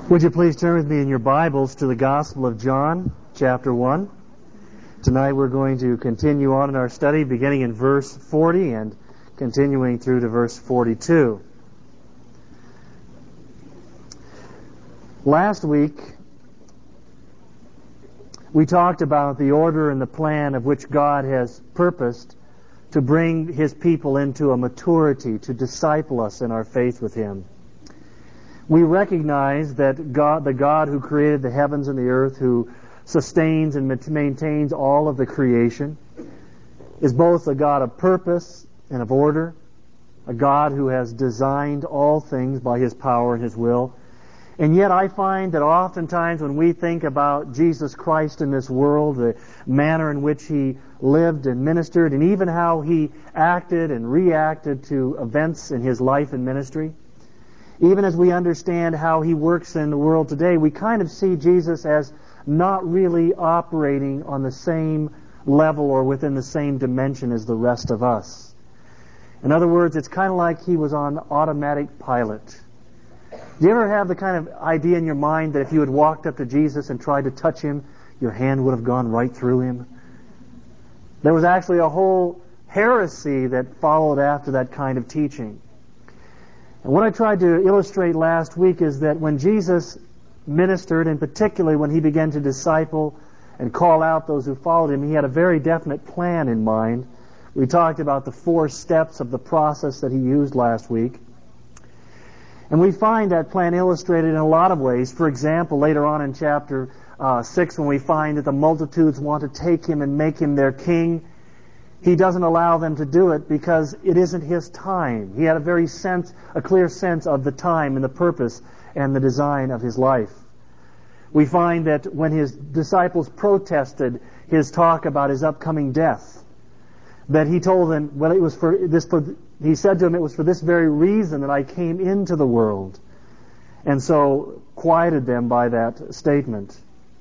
Would you please turn with me in your Bibles to the Gospel of John, chapter 1. Tonight we're going to continue on in our study, beginning in verse 40 and continuing through to verse 42. Last week, we talked about the order and the plan of which God has purposed to bring His people into a maturity, to disciple us in our faith with Him. We recognize that God, the God who created the heavens and the earth, who sustains and maintains all of the creation, is both a God of purpose and of order, a God who has designed all things by His power and His will. And yet I find that oftentimes when we think about Jesus Christ in this world, the manner in which He lived and ministered, and even how He acted and reacted to events in His life and ministry, even as we understand how He works in the world today, we kind of see Jesus as not really operating on the same level or within the same dimension as the rest of us. In other words, it's kind of like He was on automatic pilot. Do you ever have the kind of idea in your mind that if you had walked up to Jesus and tried to touch Him, your hand would have gone right through Him? There was actually a whole heresy that followed after that kind of teaching. And what I tried to illustrate last week is that when Jesus ministered, and particularly when He began to disciple and call out those who followed Him, He had a very definite plan in mind. We talked about the 4 steps of the process that He used last week. And we find that plan illustrated in a lot of ways. For example, later on in chapter 6, when we find that the multitudes want to take Him and make Him their king, He doesn't allow them to do it because it isn't His time. He had a clear sense of the time and the purpose and the design of His life. We find that when His disciples protested His talk about His upcoming death, that He told them, well, He said to them, it was for this very reason that I came into the world. And so quieted them by that statement.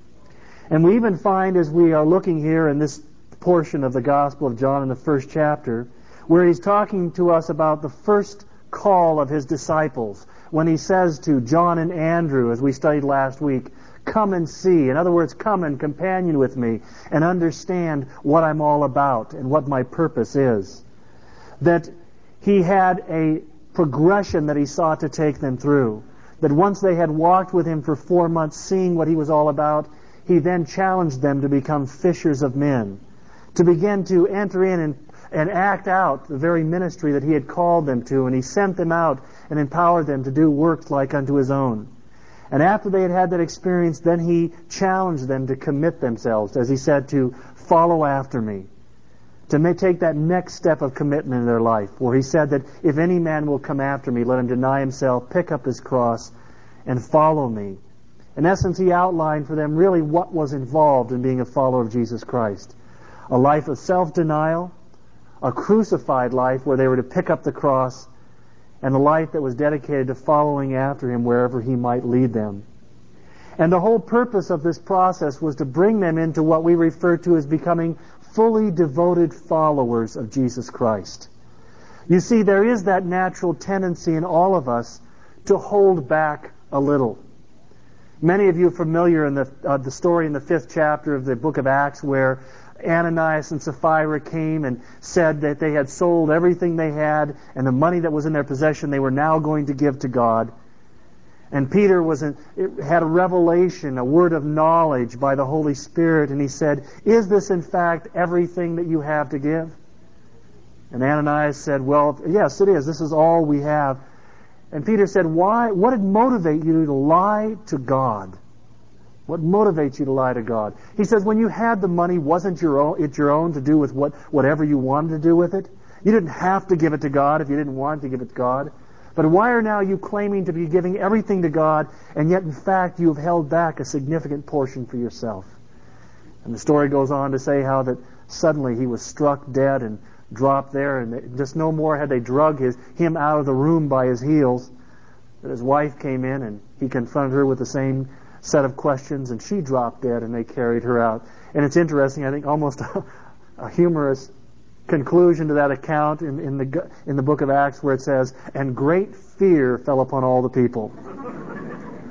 And we even find, as we are looking here in this portion of the Gospel of John in the first chapter, where He's talking to us about the first call of His disciples, when He says to John and Andrew, as we studied last week, come and see. In other words, come and companion with me and understand what I'm all about and what my purpose is. That He had a progression that He sought to take them through. That once they had walked with Him for 4 months, seeing what He was all about, He then challenged them to become fishers of men, to begin to enter in and act out the very ministry that He had called them to, and He sent them out and empowered them to do works like unto His own. And after they had had that experience, then He challenged them to commit themselves, as He said, to follow after me, to take that next step of commitment in their life, where He said that if any man will come after me, let him deny himself, pick up his cross, and follow me. In essence, He outlined for them really what was involved in being a follower of Jesus Christ. A life of self-denial, a crucified life where they were to pick up the cross, and a life that was dedicated to following after Him wherever He might lead them. And the whole purpose of this process was to bring them into what we refer to as becoming fully devoted followers of Jesus Christ. You see, there is that natural tendency in all of us to hold back a little. Many of you are familiar in the story in the 5th chapter of the book of Acts, where Ananias and Sapphira came and said that they had sold everything they had, and the money that was in their possession they were now going to give to God. And Peter had a revelation, a word of knowledge by the Holy Spirit, and he said, is this in fact everything that you have to give? And Ananias said, well, yes, it is. This is all we have. And Peter said, why? What would motivate you to lie to God? What motivates you to lie to God? He says, when you had the money, wasn't it your own to do with whatever you wanted to do with it? You didn't have to give it to God if you didn't want to give it to God. But why are now you claiming to be giving everything to God, and yet in fact you have held back a significant portion for yourself? And the story goes on to say how that suddenly he was struck dead and dropped there, and just no more had they drug him out of the room by his heels, that his wife came in and he confronted her with the same set of questions, and she dropped dead, and they carried her out. And it's interesting, I think, almost a humorous conclusion to that account in the book of Acts, where it says, and great fear fell upon all the people.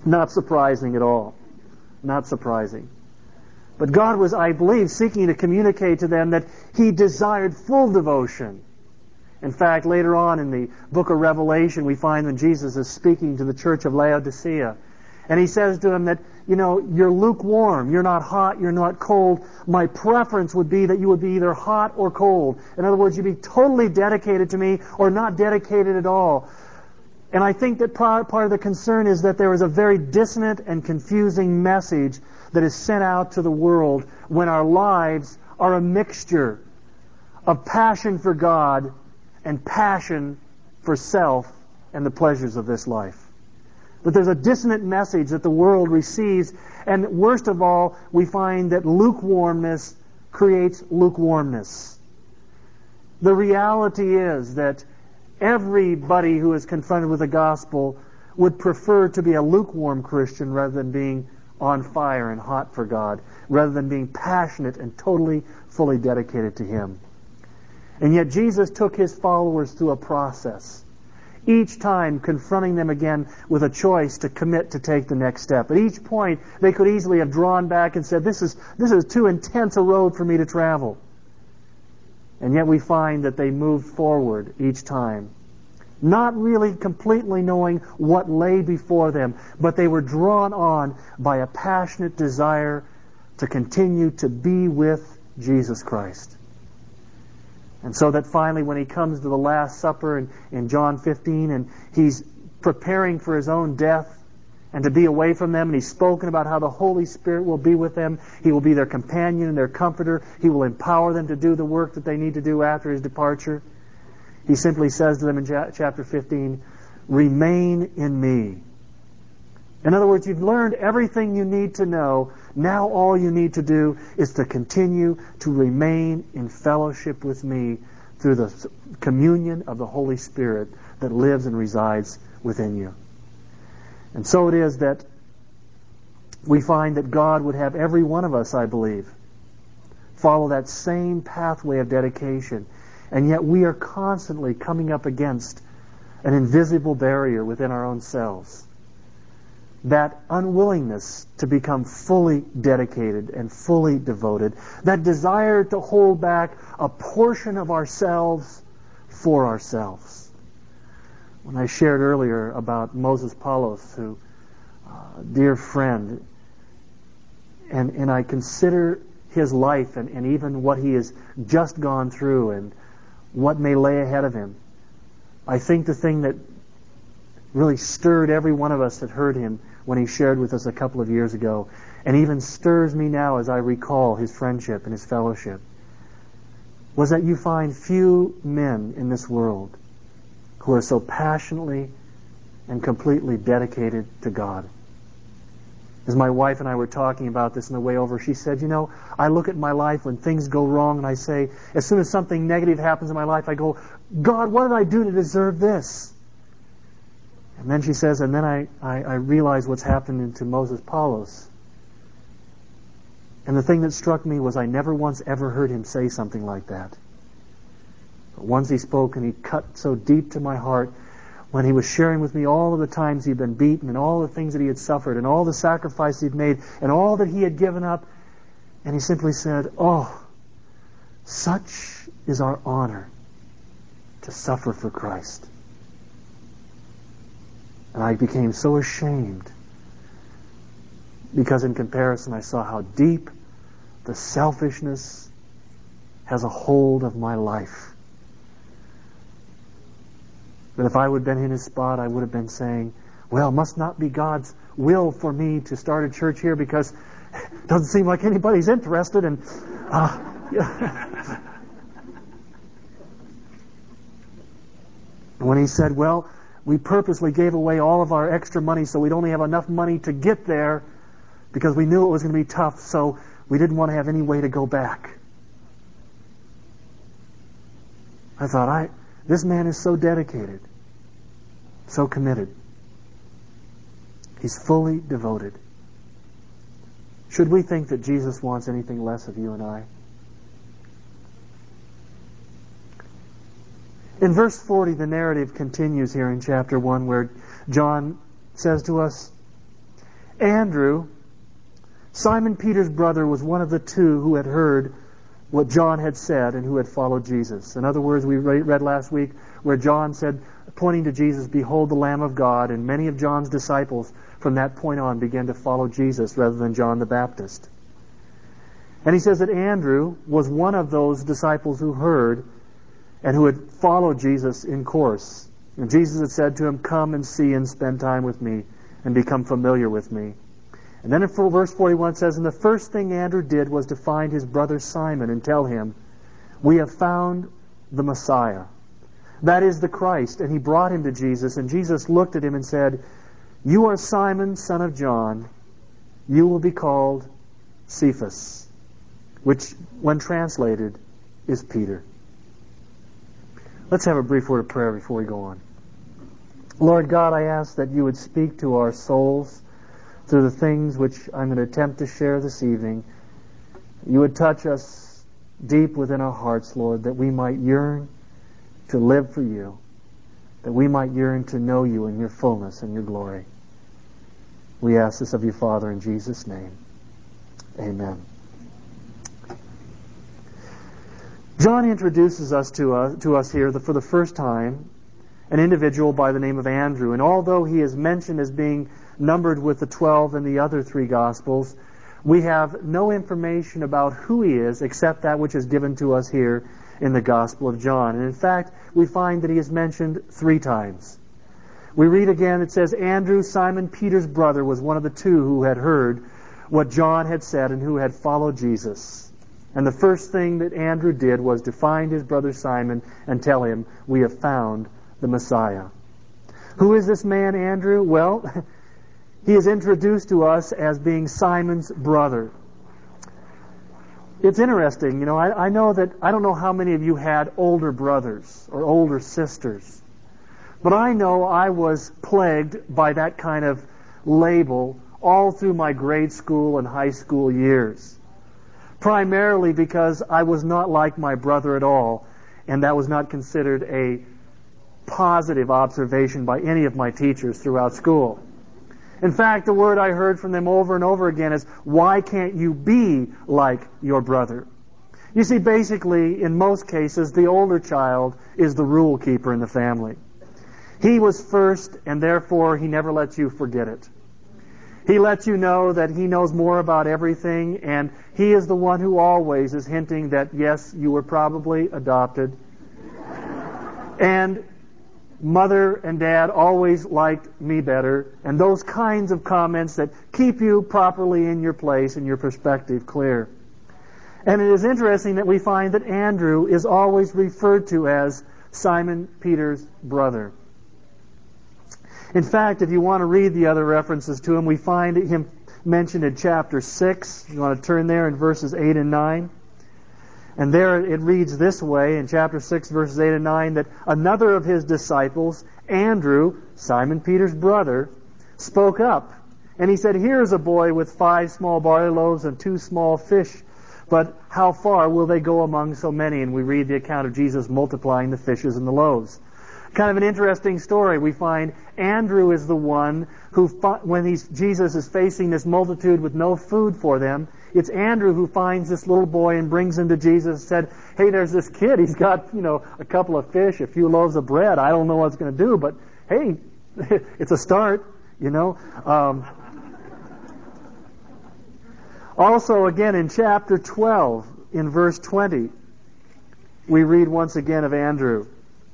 Not surprising at all. Not surprising. But God was, I believe, seeking to communicate to them that He desired full devotion. In fact, later on in the book of Revelation, we find when Jesus is speaking to the church of Laodicea, and He says to them that, you're lukewarm, you're not hot, you're not cold. My preference would be that you would be either hot or cold. In other words, you'd be totally dedicated to me or not dedicated at all. And I think that part of the concern is that there is a very dissonant and confusing message that is sent out to the world when our lives are a mixture of passion for God and passion for self and the pleasures of this life. But there's a dissonant message that the world receives, and worst of all, we find that lukewarmness creates lukewarmness. The reality is that everybody who is confronted with the gospel would prefer to be a lukewarm Christian rather than being on fire and hot for God, rather than being passionate and totally, fully dedicated to Him. And yet Jesus took His followers through a process, each time confronting them again with a choice to commit to take the next step. At each point, they could easily have drawn back and said, this is too intense a road for me to travel. And yet we find that they moved forward each time, not really completely knowing what lay before them, but they were drawn on by a passionate desire to continue to be with Jesus Christ. And so that finally when He comes to the Last Supper in John 15, and He's preparing for His own death and to be away from them, and He's spoken about how the Holy Spirit will be with them. He will be their companion and their comforter. He will empower them to do the work that they need to do after His departure. He simply says to them in chapter 15, "Remain in me." In other words, you've learned everything you need to know. Now all you need to do is to continue to remain in fellowship with me through the communion of the Holy Spirit that lives and resides within you. And so it is that we find that God would have every one of us, I believe, follow that same pathway of dedication. And yet we are constantly coming up against an invisible barrier within our own selves. That unwillingness to become fully dedicated and fully devoted. That desire to hold back a portion of ourselves for ourselves. When I shared earlier about Moses Paulos, who, dear friend, and I consider his life and even what he has just gone through and what may lay ahead of him, I think the thing that really stirred every one of us that heard him when he shared with us a couple of years ago, and even stirs me now as I recall his friendship and his fellowship, was that you find few men in this world who are so passionately and completely dedicated to God. As my wife and I were talking about this on the way over, she said, I look at my life when things go wrong and I say, as soon as something negative happens in my life, I go, God, what did I do to deserve this? And then she says, and then I realize what's happened to Moses Paulos. And the thing that struck me was I never once ever heard him say something like that. But once he spoke, and he cut so deep to my heart when he was sharing with me all of the times he'd been beaten and all the things that he had suffered and all the sacrifice he'd made and all that he had given up. And he simply said, such is our honor to suffer for Christ. And I became so ashamed because in comparison I saw how deep the selfishness has a hold of my life. But if I would have been in his spot, I would have been saying, well, it must not be God's will for me to start a church here because it doesn't seem like anybody's interested. And when he said, well, we purposely gave away all of our extra money so we'd only have enough money to get there because we knew it was going to be tough, so we didn't want to have any way to go back. I thought, this man is so dedicated, so committed. He's fully devoted. Should we think that Jesus wants anything less of you and I? In verse 40, the narrative continues here in chapter 1 where John says to us, Andrew, Simon Peter's brother, was one of the two who had heard what John had said and who had followed Jesus. In other words, we read last week where John said, pointing to Jesus, "Behold the Lamb of God," and many of John's disciples from that point on began to follow Jesus rather than John the Baptist. And he says that Andrew was one of those disciples who heard and who had followed Jesus in course. And Jesus had said to him, "Come and see and spend time with me and become familiar with me." And then in verse 41 it says, "And the first thing Andrew did was to find his brother Simon and tell him, 'We have found the Messiah,' that is the Christ." And he brought him to Jesus, and Jesus looked at him and said, "You are Simon, son of John. You will be called Cephas," which, when translated, is Peter. Let's have a brief word of prayer before we go on. Lord God, I ask that you would speak to our souls through the things which I'm going to attempt to share this evening. You would touch us deep within our hearts, Lord, that we might yearn to live for you, that we might yearn to know you in your fullness and your glory. We ask this of you, Father, in Jesus' name. Amen. John introduces us to us here for the first time an individual by the name of Andrew. And although he is mentioned as being numbered with the 12 in the other three Gospels, we have no information about who he is except that which is given to us here in the Gospel of John. And in fact, we find that he is mentioned 3 times. We read again, it says, "Andrew, Simon Peter's brother, was one of the two who had heard what John had said and who had followed Jesus. And the first thing that Andrew did was to find his brother Simon and tell him, 'We have found the Messiah.'" Who is this man, Andrew? Well, he is introduced to us as being Simon's brother. It's interesting, I know that, I don't know how many of you had older brothers or older sisters, but I know I was plagued by that kind of label all through my grade school and high school years. Primarily because I was not like my brother at all, and that was not considered a positive observation by any of my teachers throughout school. In fact, the word I heard from them over and over again is, "Why can't you be like your brother?" You see, basically, in most cases, the older child is the rule keeper in the family. He was first, and therefore he never lets you forget it. He lets you know that he knows more about everything, and he is the one who always is hinting that, yes, you were probably adopted. And Mother and Dad always liked me better, and those kinds of comments that keep you properly in your place and your perspective clear. And it is interesting that we find that Andrew is always referred to as Simon Peter's brother. In fact, if you want to read the other references to him, we find him mentioned in chapter 6. You want to turn there in verses 8 and 9. And there it reads this way in chapter 6, verses 8 and 9, that another of his disciples, Andrew, Simon Peter's brother, spoke up. And he said, "Here is a boy with 5 small barley loaves and 2 small fish. But how far will they go among so many?" And we read the account of Jesus multiplying the fishes and the loaves. Kind of an interesting story. We find Andrew is the one who, when Jesus is facing this multitude with no food for them, it's Andrew who finds this little boy and brings him to Jesus and said, "Hey, there's this kid. He's got, a couple of fish, a few loaves of bread. I don't know what it's going to do, but hey, it's a start, Also, again, in chapter 12, in verse 20, we read once again of Andrew.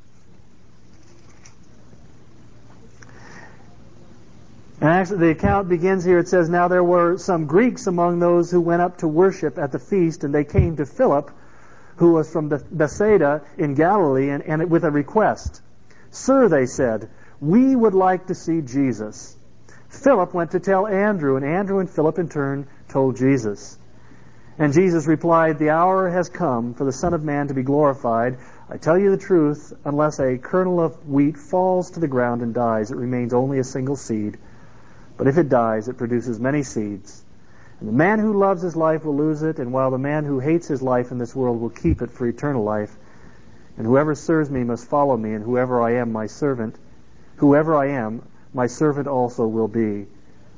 And actually, the account begins here. It says, "Now there were some Greeks among those who went up to worship at the feast, and they came to Philip, who was from Bethsaida in Galilee, and with a request. 'Sir,' they said, 'we would like to see Jesus.' Philip went to tell Andrew, and Andrew and Philip in turn told Jesus. And Jesus replied, 'The hour has come for the Son of Man to be glorified. I tell you the truth, unless a kernel of wheat falls to the ground and dies, it remains only a single seed. But if it dies, it produces many seeds. And the man who loves his life will lose it, and while the man who hates his life in this world will keep it for eternal life. And whoever serves me must follow me, and whoever I am, my servant also will be.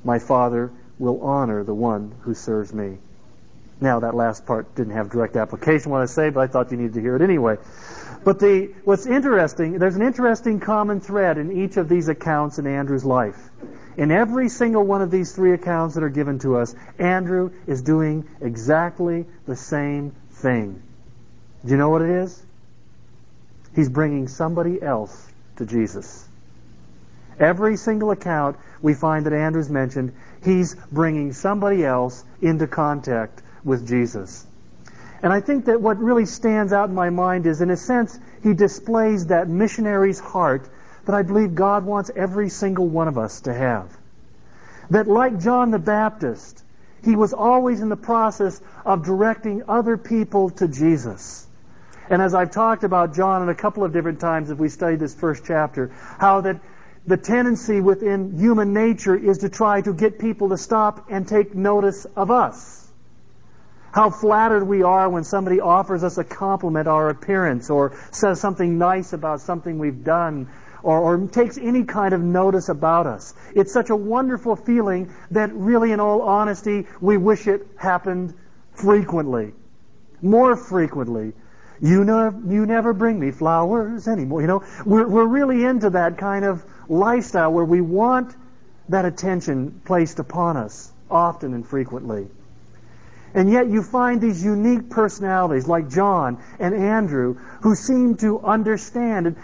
my Father will honor the one who serves me. Now, that last part didn't have direct application what I say, but I thought you needed to hear it anyway. But what's interesting, there's an interesting common thread in each of these accounts in Andrew's life. In every single one of these three accounts that are given to us, Andrew is doing exactly the same thing. Do you know what it is? He's bringing somebody else to Jesus. Every single account we find that Andrew's mentioned, he's bringing somebody else into contact with Jesus. And I think that what really stands out in my mind is, in a sense, he displays that missionary's heart that I believe God wants every single one of us to have. That like John the Baptist, he was always in the process of directing other people to Jesus. And as I've talked about John in a couple of different times as we studied this first chapter, how that the tendency within human nature is to try to get people to stop and take notice of us. How flattered we are when somebody offers us a compliment, our appearance, or says something nice about something we've done, or takes any kind of notice about us. It's such a wonderful feeling that really, in all honesty, we wish it happened frequently. More frequently. You never bring me flowers anymore. You know, we're really into that kind of lifestyle where we want that attention placed upon us often and frequently. And yet you find these unique personalities like John and Andrew who seem to understand. And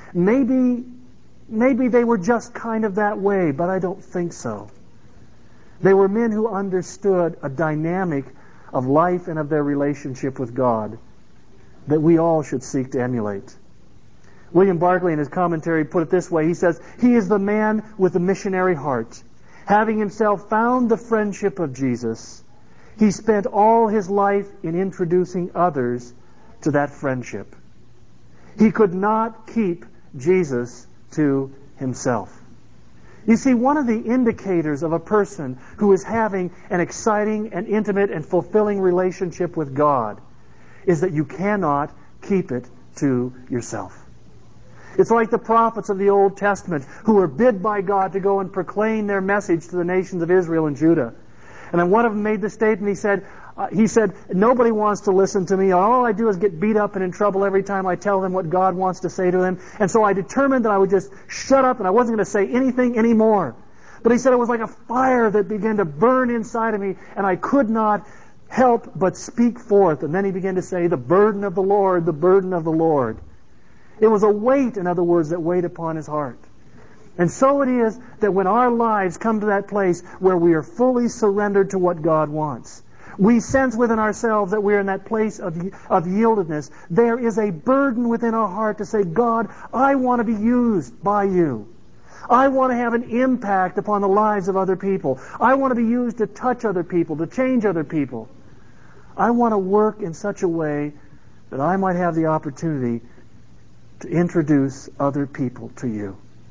maybe they were just kind of that way, but I don't think so. They were men who understood a dynamic of life and of their relationship with God that we all should seek to emulate. William Barclay in his commentary put it this way. He says, "He is the man with the missionary heart. Having himself found the friendship of Jesus, he spent all his life in introducing others to that friendship. He could not keep Jesus to himself." You see, one of the indicators of a person who is having an exciting and intimate and fulfilling relationship with God is that you cannot keep it to yourself. It's like the prophets of the Old Testament who were bid by God to go and proclaim their message to the nations of Israel and Judah. And then one of them made the statement, he said, "Nobody wants to listen to me. All I do is get beat up and in trouble every time I tell them what God wants to say to them. And so I determined that I would just shut up and I wasn't going to say anything anymore." But he said it was like a fire that began to burn inside of me, and I could not help but speak forth. And then he began to say, "The burden of the Lord, the burden of the Lord." It was a weight, in other words, that weighed upon his heart. And so it is that when our lives come to that place where we are fully surrendered to what God wants, we sense within ourselves that we're in that place of yieldedness. There is a burden within our heart to say, "God, I want to be used by you. I want to have an impact upon the lives of other people. I want to be used to touch other people, to change other people. I want to work in such a way that I might have the opportunity to introduce other people to you."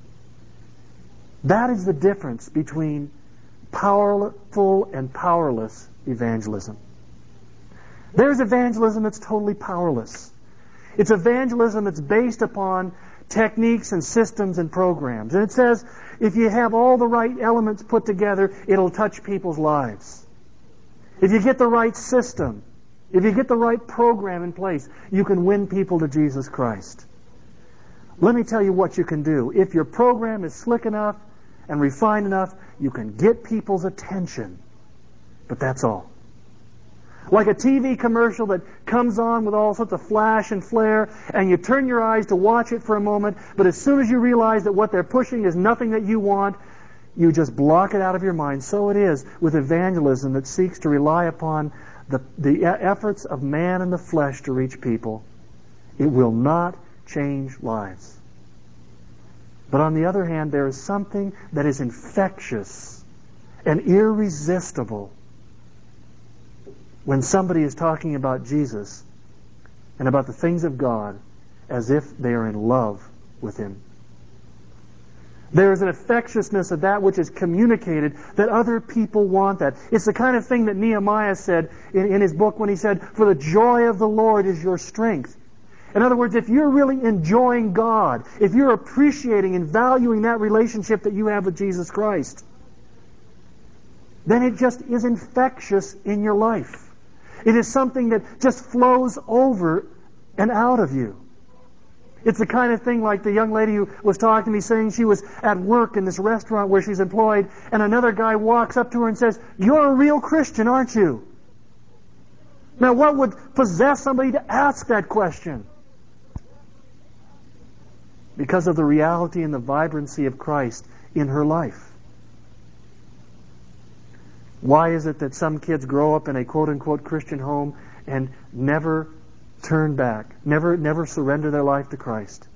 That is the difference between powerful and powerless evangelism. There's evangelism that's totally powerless. It's evangelism that's based upon techniques and systems and programs. And it says, if you have all the right elements put together, it'll touch people's lives. If you get the right system, if you get the right program in place, you can win people to Jesus Christ. Let me tell you what you can do. If your program is slick enough and refined enough, you can get people's attention. But that's all. Like a TV commercial that comes on with all sorts of flash and flare, and you turn your eyes to watch it for a moment, but as soon as you realize that what they're pushing is nothing that you want, you just block it out of your mind. So it is with evangelism that seeks to rely upon the efforts of man and the flesh to reach people. It will not change lives. But on the other hand, there is something that is infectious and irresistible when somebody is talking about Jesus and about the things of God as if they are in love with Him. There is an infectiousness of that which is communicated that other people want that. It's the kind of thing that Nehemiah said in his book when he said, "For the joy of the Lord is your strength." In other words, if you're really enjoying God, if you're appreciating and valuing that relationship that you have with Jesus Christ, then it just is infectious in your life. It is something that just flows over and out of you. It's the kind of thing like the young lady who was talking to me saying she was at work in this restaurant where she's employed, and another guy walks up to her and says, "You're a real Christian, aren't you?" Now, what would possess somebody to ask that question? Because of the reality and the vibrancy of Christ in her life. Why is it that some kids grow up in a quote-unquote Christian home and never turn back, never surrender their life to Christ?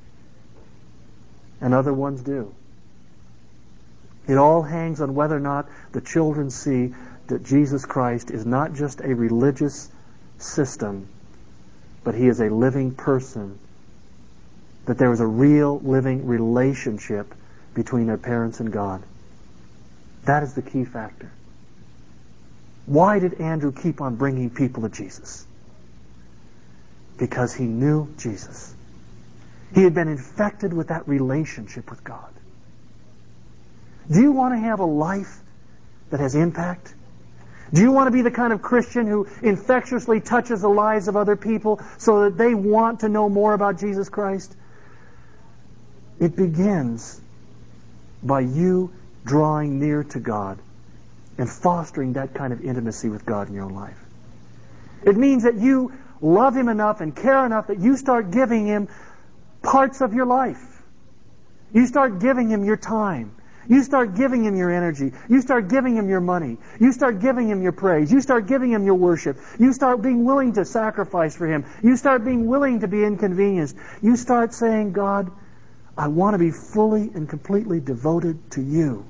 And other ones do. It all hangs on whether or not the children see that Jesus Christ is not just a religious system, but He is a living person, that there is a real living relationship between their parents and God. That is the key factor. Why did Andrew keep on bringing people to Jesus? Because he knew Jesus. He had been infected with that relationship with God. Do you want to have a life that has impact? Do you want to be the kind of Christian who infectiously touches the lives of other people so that they want to know more about Jesus Christ? It begins by you drawing near to God and fostering that kind of intimacy with God in your own life. It means that you love Him enough and care enough that you start giving Him parts of your life. You start giving Him your time. You start giving Him your energy. You start giving Him your money. You start giving Him your praise. You start giving Him your worship. You start being willing to sacrifice for Him. You start being willing to be inconvenienced. You start saying, "God, I want to be fully and completely devoted to You."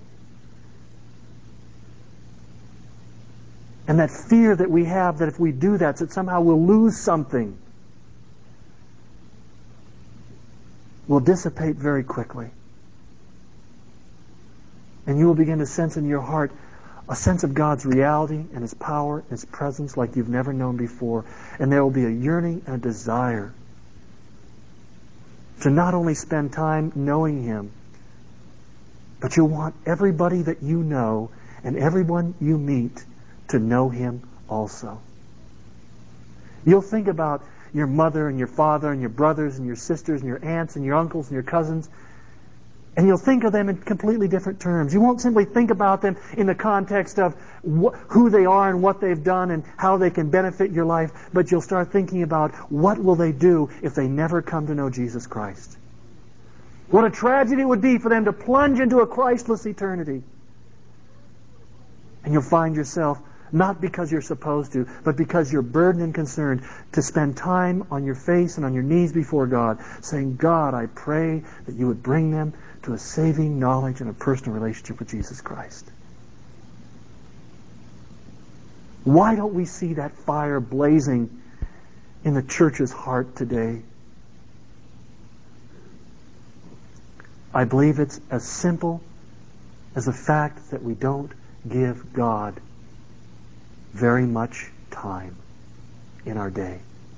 And that fear that we have that if we do that somehow we'll lose something will dissipate very quickly. And you will begin to sense in your heart a sense of God's reality and His power and His presence like you've never known before. And there will be a yearning and a desire to not only spend time knowing Him, but you'll want everybody that you know and everyone you meet to know Him also. You'll think about your mother and your father and your brothers and your sisters and your aunts and your uncles and your cousins, and you'll think of them in completely different terms. You won't simply think about them in the context of who they are and what they've done and how they can benefit your life, but you'll start thinking about what will they do if they never come to know Jesus Christ. What a tragedy it would be for them to plunge into a Christless eternity. And you'll find yourself, not because you're supposed to, but because you're burdened and concerned, to spend time on your face and on your knees before God, saying, "God, I pray that You would bring them to a saving knowledge and a personal relationship with Jesus Christ." Why don't we see that fire blazing in the church's heart today? I believe it's as simple as the fact that we don't give God very much time in our day.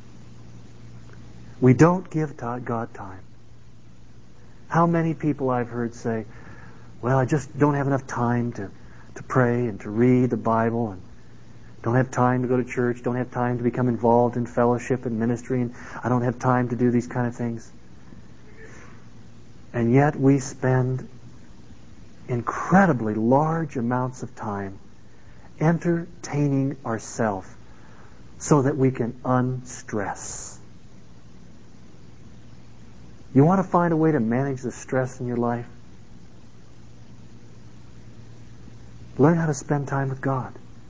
We don't give God time. How many people I've heard say, "Well, I just don't have enough time to pray and to read the Bible, and don't have time to go to church, don't have time to become involved in fellowship and ministry, and I don't have time to do these kind of things." And yet we spend incredibly large amounts of time entertaining ourselves so that we can unstress. You want to find a way to manage the stress in your life? Learn how to spend time with God.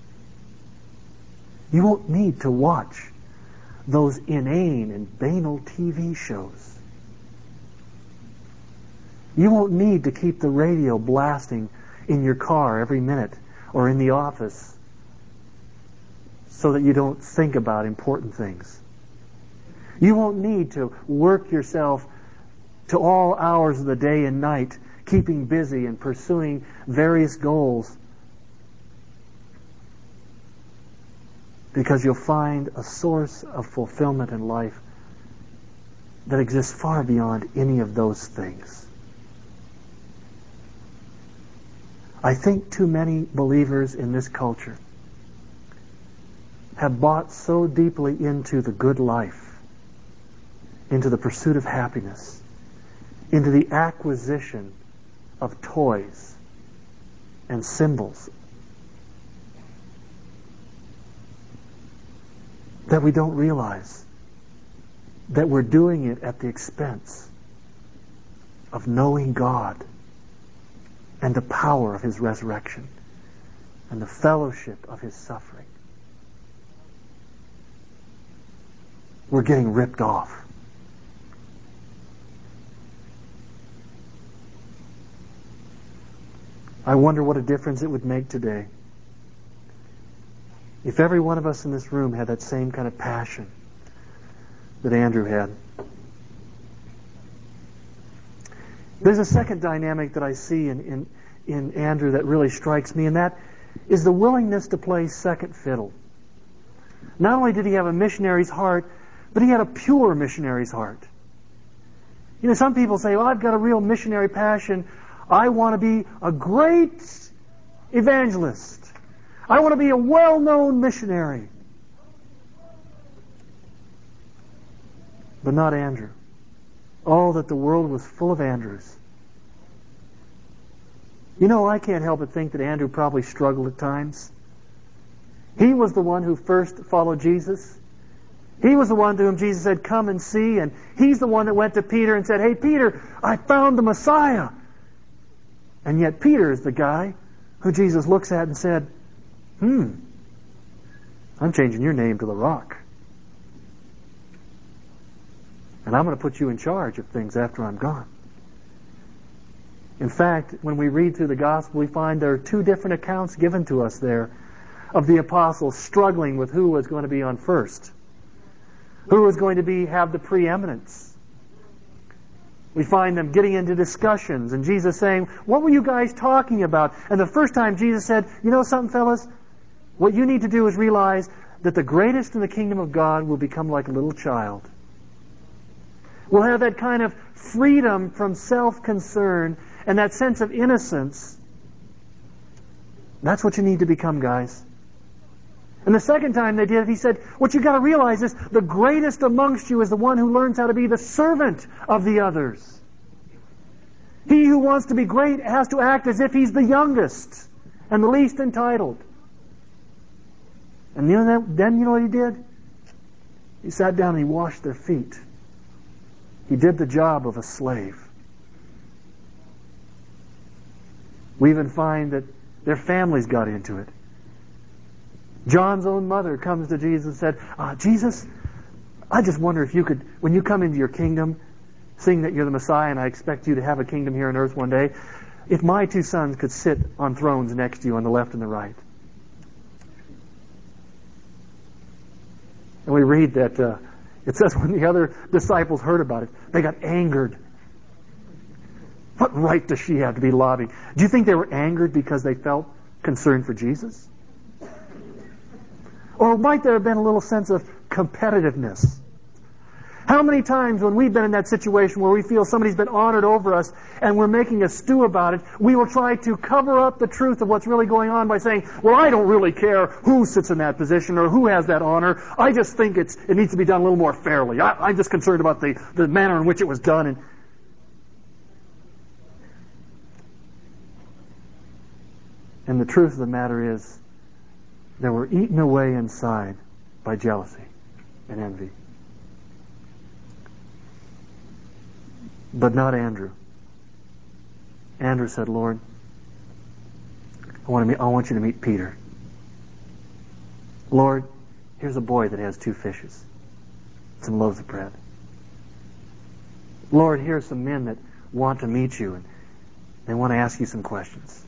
You won't need to watch those inane and banal TV shows. You won't need to keep the radio blasting in your car every minute or in the office so that you don't think about important things. You won't need to work yourself to all hours of the day and night, keeping busy and pursuing various goals, because you'll find a source of fulfillment in life that exists far beyond any of those things. I think too many believers in this culture have bought so deeply into the good life, into the pursuit of happiness, into the acquisition of toys and symbols, that we don't realize that we're doing it at the expense of knowing God and the power of His resurrection and the fellowship of His suffering. We're getting ripped off. I wonder what a difference it would make today if every one of us in this room had that same kind of passion that Andrew had. There's a second dynamic that I see in Andrew that really strikes me, and that is the willingness to play second fiddle. Not only did he have a missionary's heart, but he had a pure missionary's heart. You know, some people say, well, I've got a real missionary passion. I want to be a great evangelist. I want to be a well-known missionary. But not Andrew. Oh, that the world was full of Andrews. You know, I can't help but think that Andrew probably struggled at times. He was the one who first followed Jesus. He was the one to whom Jesus said, come and see. And he's the one that went to Peter and said, hey, Peter, I found the Messiah. And yet Peter is the guy who Jesus looks at and said, I'm changing your name to the Rock. And I'm going to put you in charge of things after I'm gone. In fact, when we read through the gospel, we find there are two different accounts given to us there of the apostles struggling with who was going to be on first. Who was going to have the preeminence. We find them getting into discussions and Jesus saying, what were you guys talking about? And the first time Jesus said, you know something, fellas? What you need to do is realize that the greatest in the kingdom of God will become like a little child. We'll have that kind of freedom from self-concern and that sense of innocence. That's what you need to become, guys. And the second time they did it, he said, what you got to realize is the greatest amongst you is the one who learns how to be the servant of the others. He who wants to be great has to act as if he's the youngest and the least entitled. And then you know what he did? He sat down and he washed their feet. He did the job of a slave. We even find that their families got into it. John's own mother comes to Jesus and said, Jesus, I just wonder if you could, when you come into your kingdom, seeing that you're the Messiah and I expect you to have a kingdom here on earth one day, if my two sons could sit on thrones next to you on the left and the right. And we read that it says when the other disciples heard about it, they got angered. What right does she have to be lobbying? Do you think they were angered because they felt concern for Jesus? Or might there have been a little sense of competitiveness? How many times when we've been in that situation where we feel somebody's been honored over us and we're making a stew about it, we will try to cover up the truth of what's really going on by saying, well, I don't really care who sits in that position or who has that honor. I just think it needs to be done a little more fairly. I'm just concerned about the manner in which it was done. And the truth of the matter is, they were eaten away inside by jealousy and envy. But not Andrew. Andrew said, Lord, I want you to meet Peter. Lord, here's a boy that has 2 fishes, some loaves of bread. Lord, here are some men that want to meet you and they want to ask you some questions.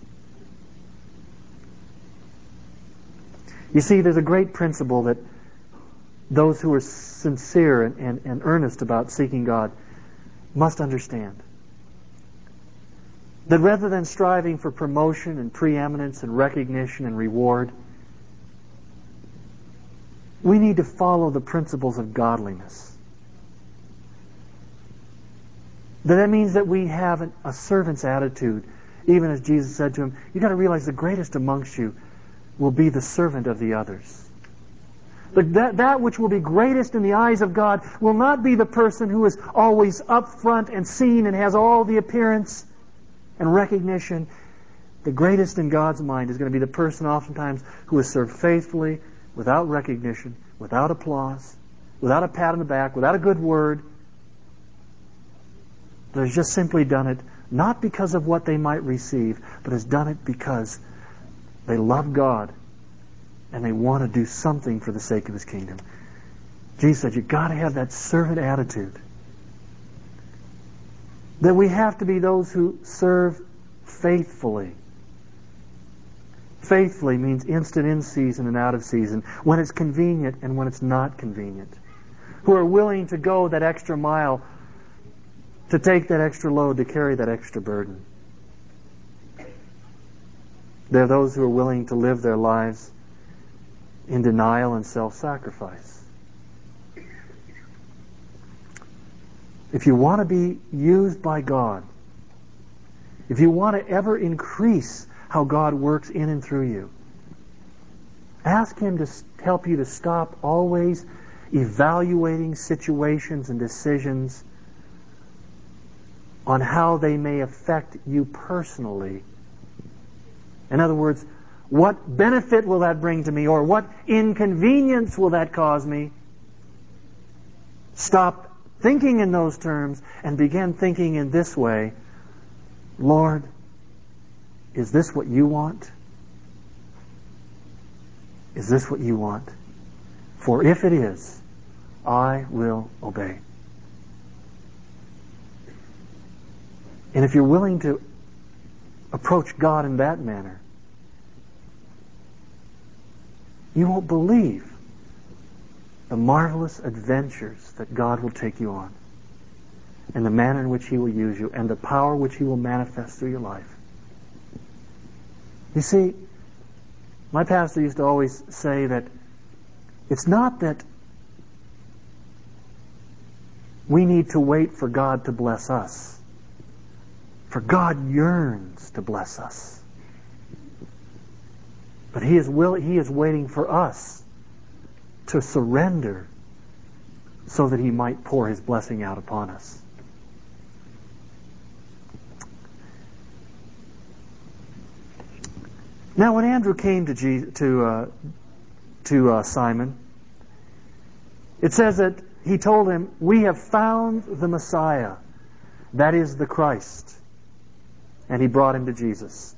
You see, there's a great principle that those who are sincere and earnest about seeking God must understand. That rather than striving for promotion and preeminence and recognition and reward, we need to follow the principles of godliness. That means that we have a servant's attitude Even as Jesus said to him, you've got to realize the greatest amongst you will be the servant of the others. That which will be greatest in the eyes of God will not be the person who is always up front and seen and has all the appearance and recognition. The greatest in God's mind is going to be the person oftentimes who has served faithfully, without recognition, without applause, without a pat on the back, without a good word. But has just simply done it not because of what they might receive, but has done it because they love God and they want to do something for the sake of His kingdom. Jesus said, you've got to have that servant attitude. That we have to be those who serve faithfully. Faithfully means instant in season and out of season, when it's convenient and when it's not convenient. Who are willing to go that extra mile, to take that extra load, to carry that extra burden. They're those who are willing to live their lives in denial and self-sacrifice. If you want to be used by God, if you want to ever increase how God works in and through you, ask Him to help you to stop always evaluating situations and decisions on how they may affect you personally. In other words, what benefit will that bring to me, or what inconvenience will that cause me? Stop thinking in those terms and begin thinking in this way. Lord, is this what you want? Is this what you want? For if it is, I will obey. And if you're willing to approach God in that manner, you won't believe the marvelous adventures that God will take you on, and the manner in which He will use you, and the power which He will manifest through your life. You see, my pastor used to always say that it's not that we need to wait for God to bless us, for God yearns to bless us. But He is waiting for us to surrender so that He might pour His blessing out upon us. Now, when Andrew came to Simon, it says that he told him, "We have found the Messiah, that is the Christ." And he brought him to Jesus.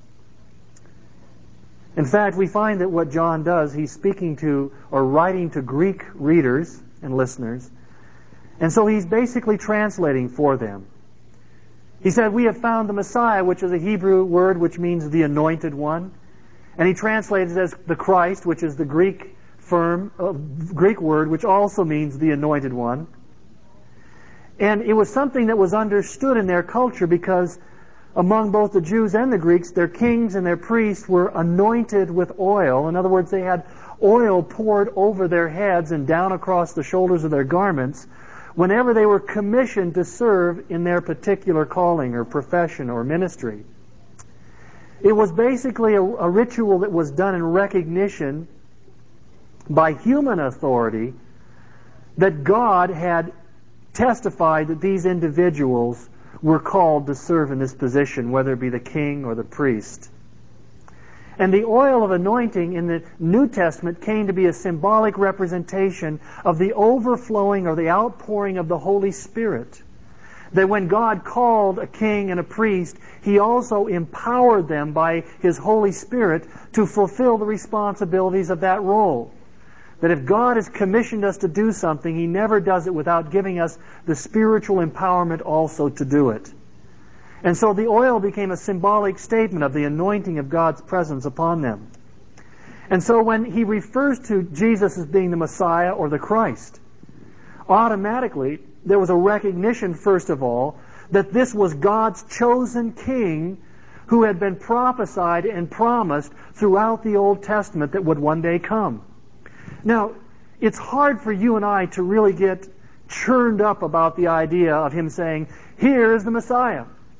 In fact, we find that what John does, he's speaking to or writing to Greek readers and listeners, and so he's basically translating for them. He said, "We have found the Messiah," which is a Hebrew word which means the anointed one. And he translates it as the Christ, which is the Greek word, which also means the anointed one. And it was something that was understood in their culture because among both the Jews and the Greeks, their kings and their priests were anointed with oil. In other words, they had oil poured over their heads and down across the shoulders of their garments whenever they were commissioned to serve in their particular calling or profession or ministry. It was basically a ritual that was done in recognition by human authority that God had testified that these individuals were called to serve in this position, whether it be the king or the priest. And the oil of anointing in the New Testament came to be a symbolic representation of the overflowing or the outpouring of the Holy Spirit. That when God called a king and a priest, He also empowered them by His Holy Spirit to fulfill the responsibilities of that role. That if God has commissioned us to do something, He never does it without giving us the spiritual empowerment also to do it. And so the oil became a symbolic statement of the anointing of God's presence upon them. And so when He refers to Jesus as being the Messiah or the Christ, automatically there was a recognition, first of all, that this was God's chosen king who had been prophesied and promised throughout the Old Testament that would one day come. Now, it's hard for you and I to really get churned up about the idea of Him saying, "Here is the Messiah."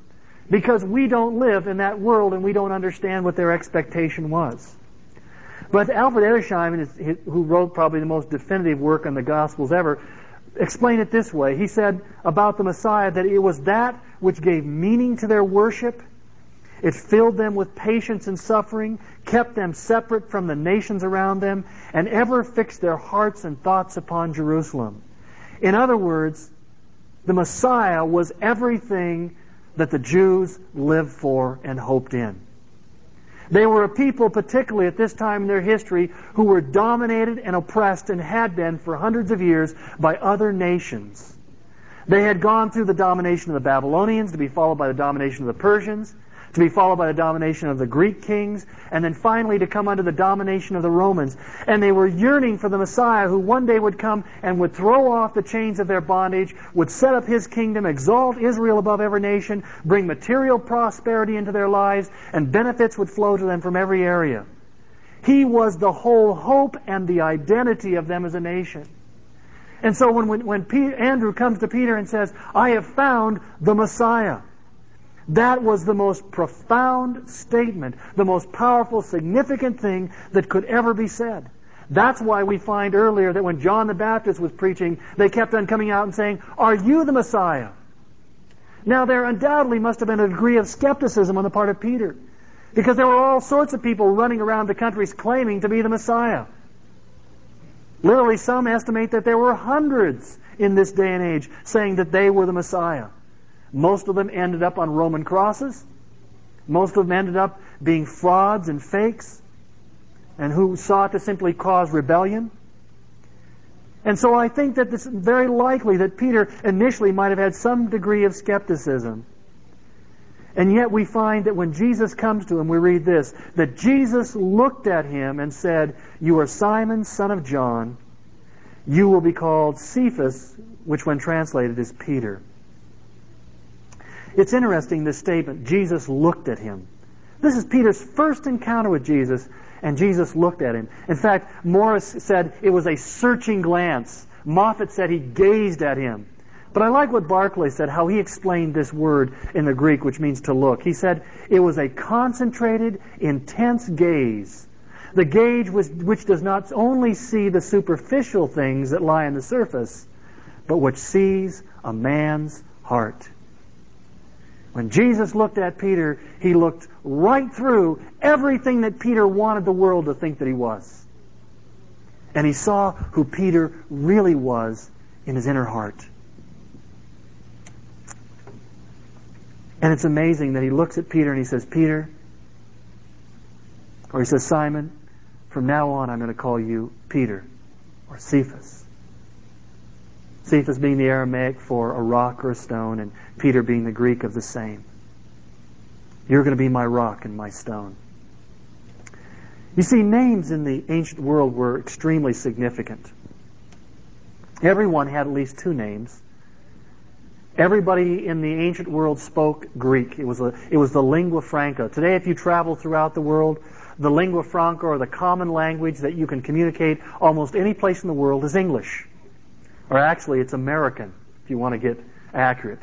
because we don't live in that world and we don't understand what their expectation was. But Alfred Edersheim, who wrote probably the most definitive work on the Gospels ever, explained it this way. He said about the Messiah that it was that which gave meaning to their worship. It filled them with patience and suffering, kept them separate from the nations around them, and ever fixed their hearts and thoughts upon Jerusalem. In other words, the Messiah was everything that the Jews lived for and hoped in. They were a people, particularly at this time in their history, who were dominated and oppressed and had been for hundreds of years by other nations. They had gone through the domination of the Babylonians, to be followed by the domination of the Persians, to be followed by the domination of the Greek kings, and then finally to come under the domination of the Romans. And they were yearning for the Messiah who one day would come and would throw off the chains of their bondage, would set up His kingdom, exalt Israel above every nation, bring material prosperity into their lives, and benefits would flow to them from every area. He was the whole hope and the identity of them as a nation. And so when Andrew comes to Peter and says, "I have found the Messiah," that was the most profound statement, the most powerful, significant thing that could ever be said. That's why we find earlier that when John the Baptist was preaching, they kept on coming out and saying, "Are you the Messiah?" Now there undoubtedly must have been a degree of skepticism on the part of Peter, because there were all sorts of people running around the countries claiming to be the Messiah. Literally, some estimate that there were hundreds in this day and age saying that they were the Messiah. Most of them ended up on Roman crosses. Most of them ended up being frauds and fakes, and who sought to simply cause rebellion. And so I think that it's very likely that Peter initially might have had some degree of skepticism. And yet we find that when Jesus comes to him, we read this, that Jesus looked at him and said, "You are Simon, son of John. You will be called Cephas," which when translated is Peter. It's interesting, this statement, Jesus looked at him. This is Peter's first encounter with Jesus, and Jesus looked at him. In fact, Morris said it was a searching glance. Moffat said he gazed at him. But I like what Barclay said, how he explained this word in the Greek, which means to look. He said it was a concentrated, intense gaze. The gaze which does not only see the superficial things that lie on the surface, but which sees a man's heart. When Jesus looked at Peter, He looked right through everything that Peter wanted the world to think that he was. And He saw who Peter really was in his inner heart. And it's amazing that He looks at Peter and He says, "Peter," or He says, "Simon, from now on I'm going to call you Peter," or Cephas. Cephas being the Aramaic for a rock or a stone, and Peter being the Greek of the same. You're going to be my rock and my stone. You see, names in the ancient world were extremely significant. Everyone had at least two names. Everybody in the ancient world spoke Greek. It was the lingua franca. Today, if you travel throughout the world, the lingua franca, or the common language that you can communicate almost any place in the world, is English. Or actually, it's American, if you want to get accurate.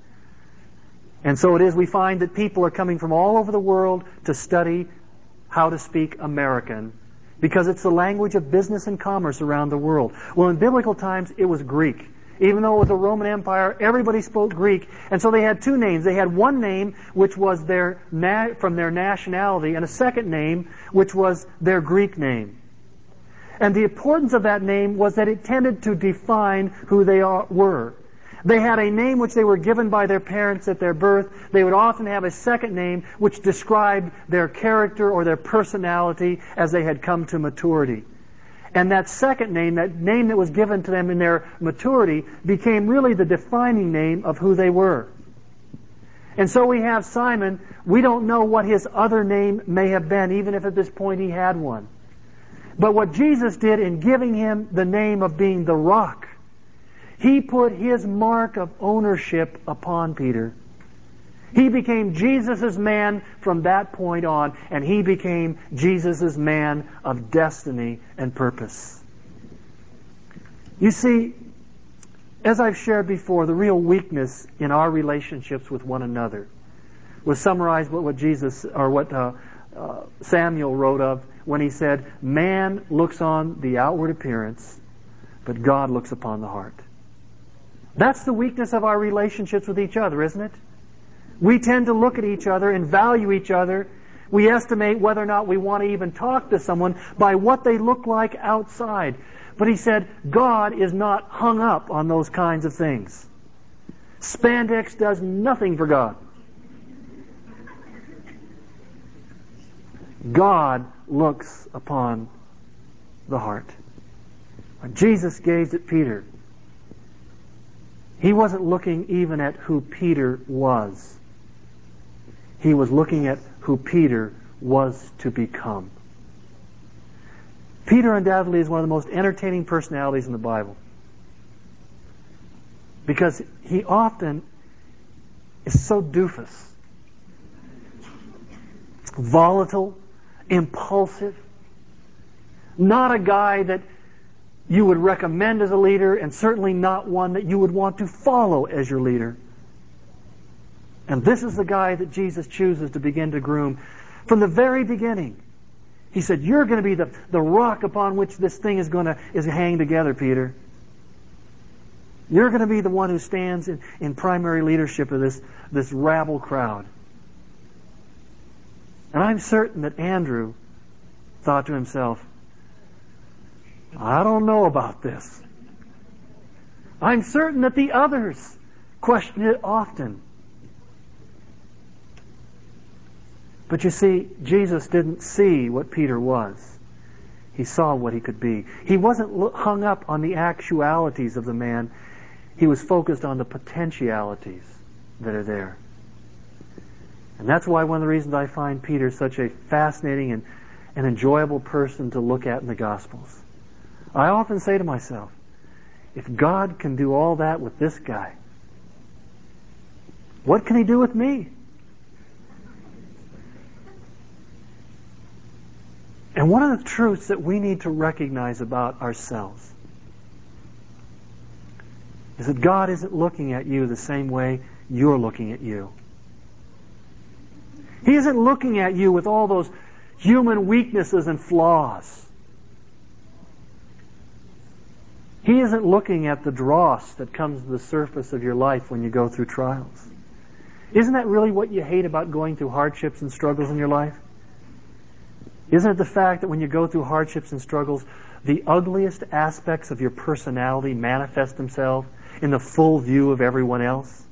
And so it is we find that people are coming from all over the world to study how to speak American, because it's the language of business and commerce around the world. Well, in biblical times, it was Greek. Even though it was a Roman Empire, everybody spoke Greek, and so they had two names. They had one name which was from their nationality, and a second name which was their Greek name. And the importance of that name was that it tended to define who they were. They had a name which they were given by their parents at their birth. They would often have a second name which described their character or their personality as they had come to maturity. And that second name, that name that was given to them in their maturity, became really the defining name of who they were. And so we have Simon. We don't know what his other name may have been, even if at this point he had one. But what Jesus did in giving him the name of being the rock, He put His mark of ownership upon Peter. He became Jesus' man from that point on, and he became Jesus' man of destiny and purpose. You see, as I've shared before, the real weakness in our relationships with one another was summarized what Jesus, or what Samuel wrote of when he said, "Man looks on the outward appearance, but God looks upon the heart." That's the weakness of our relationships with each other, isn't it? We tend to look at each other and value each other. We estimate whether or not we want to even talk to someone by what they look like outside. But he said, God is not hung up on those kinds of things. Spandex does nothing for God. God looks upon the heart. When Jesus gazed at Peter, he wasn't looking even at who Peter was. He was looking at who Peter was to become. Peter undoubtedly is one of the most entertaining personalities in the Bible, because he often is so doofus, volatile, impulsive, not a guy that you would recommend as a leader, and certainly not one that you would want to follow as your leader. And this is the guy that Jesus chooses to begin to groom from the very beginning. He said, "You're going to be the rock upon which this thing is hang together, Peter. You're going to be the one who stands in primary leadership of this rabble crowd." And I'm certain that Andrew thought to himself, "I don't know about this." I'm certain that the others questioned it often. But you see, Jesus didn't see what Peter was. He saw what he could be. He wasn't hung up on the actualities of the man. He was focused on the potentialities that are there. And that's why one of the reasons I find Peter such a fascinating and enjoyable person to look at in the Gospels. I often say to myself, if God can do all that with this guy, what can he do with me? And one of the truths that we need to recognize about ourselves is that God isn't looking at you the same way you're looking at you. He isn't looking at you with all those human weaknesses and flaws. He isn't looking at the dross that comes to the surface of your life when you go through trials. Isn't that really what you hate about going through hardships and struggles in your life? Isn't it the fact that when you go through hardships and struggles, the ugliest aspects of your personality manifest themselves in the full view of everyone else?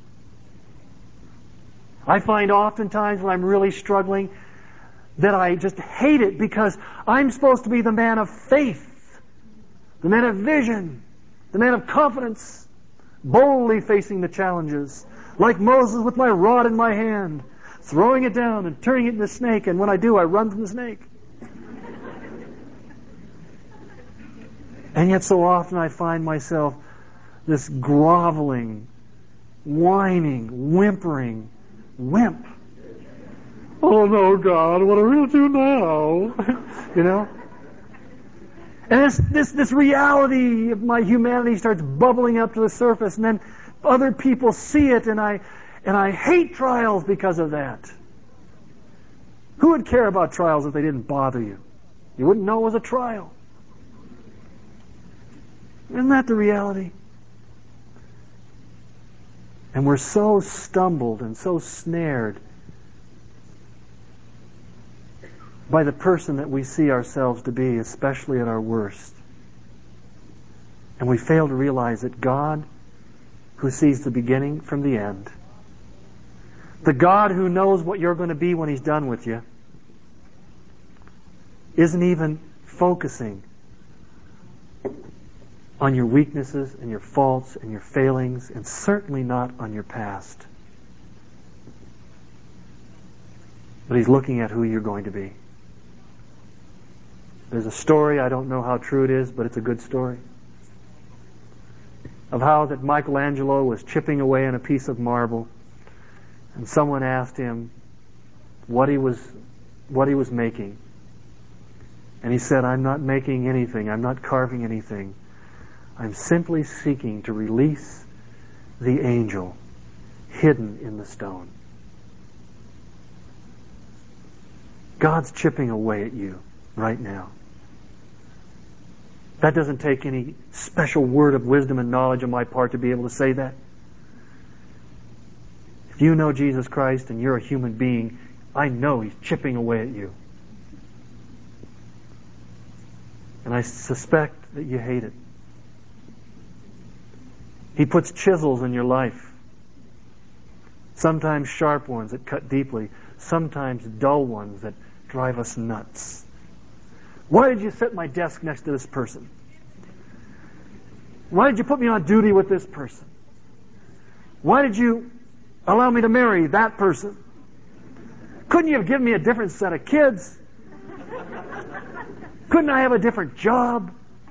I find oftentimes when I'm really struggling that I just hate it, because I'm supposed to be the man of faith, the man of vision, the man of confidence, boldly facing the challenges, like Moses with my rod in my hand, throwing it down and turning it into a snake, and when I do, I run from the snake. And yet so often I find myself this groveling, whining, whimpering wimp. "Oh no, God, what are we going to do now?" You know? And this reality of my humanity starts bubbling up to the surface, and then other people see it, and I hate trials because of that. Who would care about trials if they didn't bother you? You wouldn't know it was a trial. Isn't that the reality? And we're so stumbled and so snared by the person that we see ourselves to be, especially at our worst. And we fail to realize that God, who sees the beginning from the end, the God who knows what you're going to be when He's done with you, isn't even focusing on your weaknesses and your faults and your failings, and certainly not on your past. But He's looking at who you're going to be. There's a story, I don't know how true it is, but it's a good story, of how that Michelangelo was chipping away on a piece of marble, and someone asked him what he was making. And he said, "I'm not making anything. I'm not carving anything. I'm simply seeking to release the angel hidden in the stone." God's chipping away at you right now. That doesn't take any special word of wisdom and knowledge on my part to be able to say that. If you know Jesus Christ and you're a human being, I know He's chipping away at you. And I suspect that you hate it. He puts chisels in your life. Sometimes sharp ones that cut deeply. Sometimes dull ones that drive us nuts. Why did you sit at my desk next to this person? Why did you put me on duty with this person? Why did you allow me to marry that person? Couldn't you have given me a different set of kids? Couldn't I have a different job?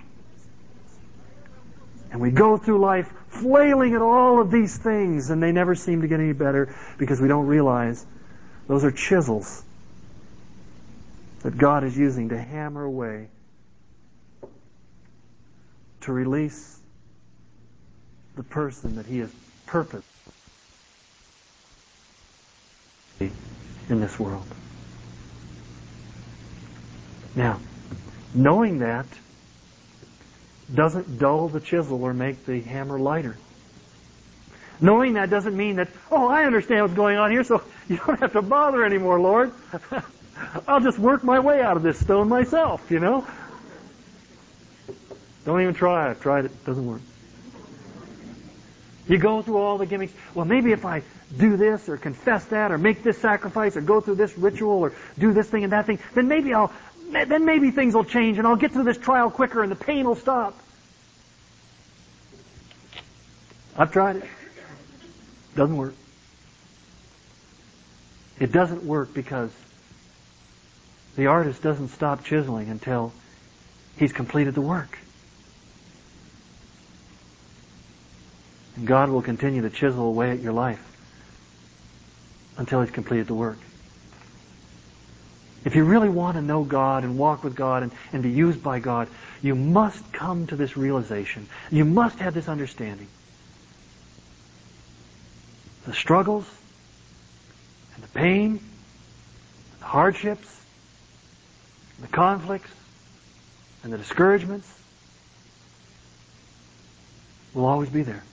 And we go through life flailing at all of these things, and they never seem to get any better because we don't realize those are chisels that God is using to hammer away, to release the person that He has purposed in this world. Now, knowing that doesn't dull the chisel or make the hammer lighter. Knowing that doesn't mean that, oh, I understand what's going on here, so you don't have to bother anymore, Lord. I'll just work my way out of this stone myself, you know. Don't even try. I've tried it. It doesn't work. You go through all the gimmicks. Well, maybe if I do this or confess that or make this sacrifice or go through this ritual or do this thing and that thing, then maybe things will change and I'll get through this trial quicker and the pain will stop. I've tried it. Doesn't work. It doesn't work because the artist doesn't stop chiseling until he's completed the work. And God will continue to chisel away at your life until He's completed the work. If you really want to know God and walk with God and be used by God, you must come to this realization. You must have this understanding. The struggles and the pain, the hardships, the conflicts, and the discouragements will always be there.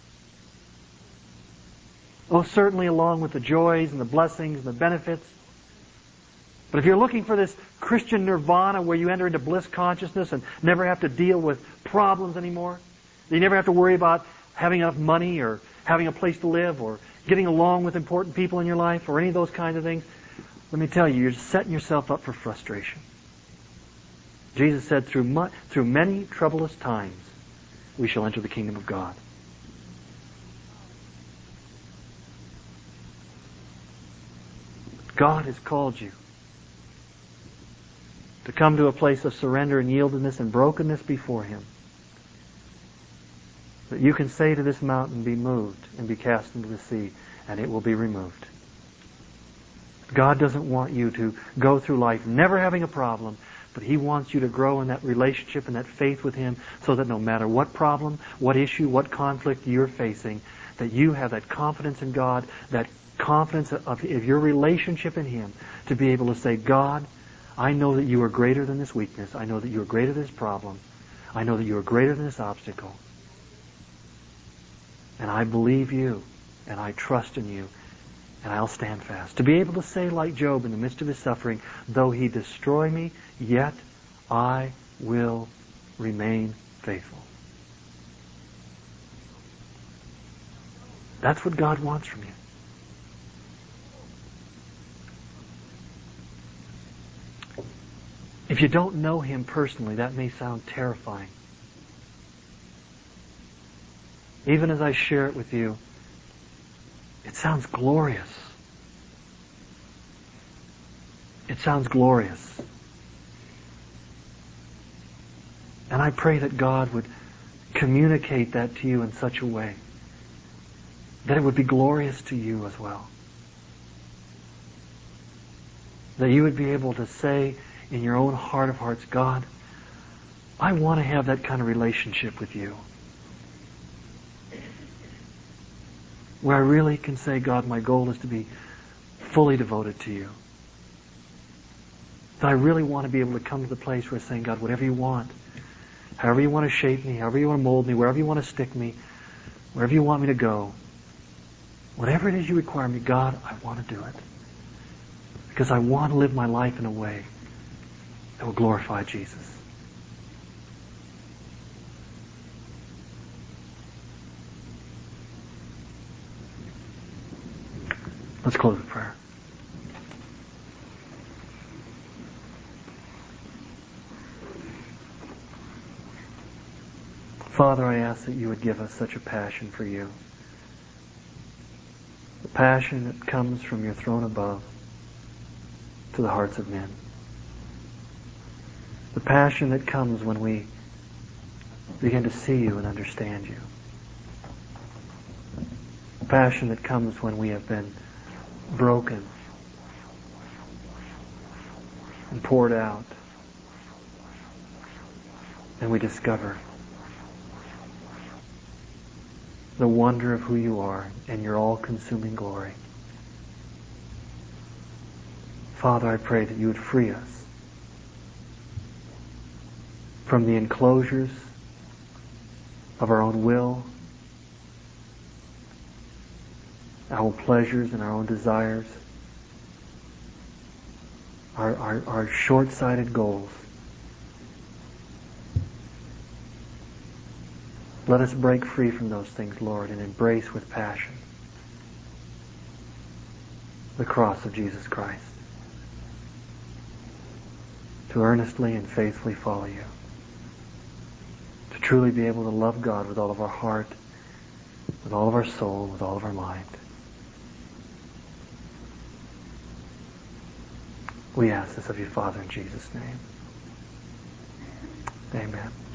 Oh, certainly along with the joys and the blessings and the benefits. But if you're looking for this Christian nirvana where you enter into bliss consciousness and never have to deal with problems anymore, you never have to worry about having enough money or having a place to live or getting along with important people in your life or any of those kinds of things, let me tell you, you're setting yourself up for frustration. Jesus said, through many troublous times, we shall enter the kingdom of God. God has called you to come to a place of surrender and yieldedness and brokenness before Him. That you can say to this mountain, be moved and be cast into the sea, and it will be removed. God doesn't want you to go through life never having a problem, but He wants you to grow in that relationship and that faith with Him so that no matter what problem, what issue, what conflict you're facing, that you have that confidence in God, that confidence of your relationship in Him to be able to say, God, I know that you are greater than this weakness. I know that you are greater than this problem. I know that you are greater than this obstacle. And I believe you, and I trust in you, and I'll stand fast. To be able to say like Job in the midst of his suffering, though He destroy me, yet I will remain faithful. That's what God wants from you. If you don't know Him personally, that may sound terrifying. Even as I share it with you, it sounds glorious. It sounds glorious. And I pray that God would communicate that to you in such a way that it would be glorious to you as well. That you would be able to say in your own heart of hearts, God, I want to have that kind of relationship with you. Where I really can say, God, my goal is to be fully devoted to you. That I really want to be able to come to the place where saying, God, whatever you want, however you want to shape me, however you want to mold me, wherever you want to stick me, wherever you want me to go, whatever it is you require me, God, I want to do it. Because I want to live my life in a way that will glorify Jesus. Let's close with prayer. Father, I ask that you would give us such a passion for you. The passion that comes from your throne above to the hearts of men. The passion that comes when we begin to see you and understand you. The passion that comes when we have been broken and poured out, and we discover the wonder of who you are and your all-consuming glory. Father, I pray that you would free us from the enclosures of our own will, our own pleasures and our own desires, our short-sighted goals. Let us break free from those things, Lord, and embrace with passion the cross of Jesus Christ. To earnestly and faithfully follow you. To truly be able to love God with all of our heart, with all of our soul, with all of our mind. We ask this of you, Father, in Jesus' name. Amen.